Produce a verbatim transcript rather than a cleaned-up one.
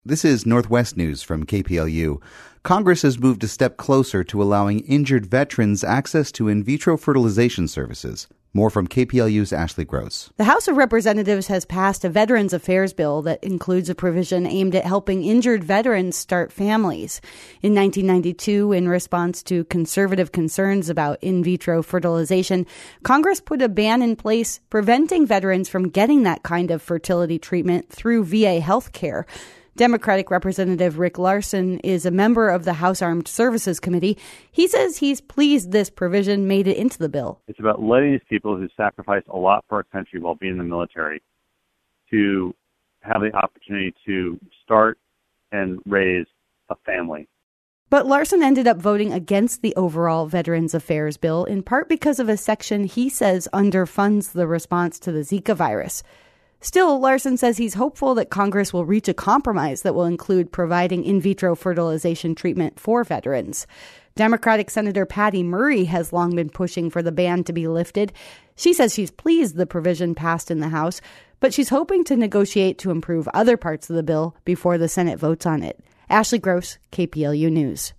This is Northwest News from K P L U. Congress has moved a step closer to allowing injured veterans access to in vitro fertilization services. More from K P L U's Ashley Gross. The House of Representatives has passed a Veterans Affairs bill that includes a provision aimed at helping injured veterans start families. In nineteen ninety-two, in response to conservative concerns about in vitro fertilization, Congress put a ban in place preventing veterans from getting that kind of fertility treatment through V A health care. Democratic Representative Rick Larsen is a member of the House Armed Services Committee. He says he's pleased this provision made it into the bill. It's about letting these people who sacrifice a lot for our country while being in the military to have the opportunity to start and raise a family. But Larsen ended up voting against the overall Veterans Affairs bill, in part because of a section he says underfunds the response to the Zika virus. Still, Larsen says he's hopeful that Congress will reach a compromise that will include providing in vitro fertilization treatment for veterans. Democratic Senator Patty Murray has long been pushing for the ban to be lifted. She says she's pleased the provision passed in the House, but she's hoping to negotiate to improve other parts of the bill before the Senate votes on it. Ashley Gross, K P L U News.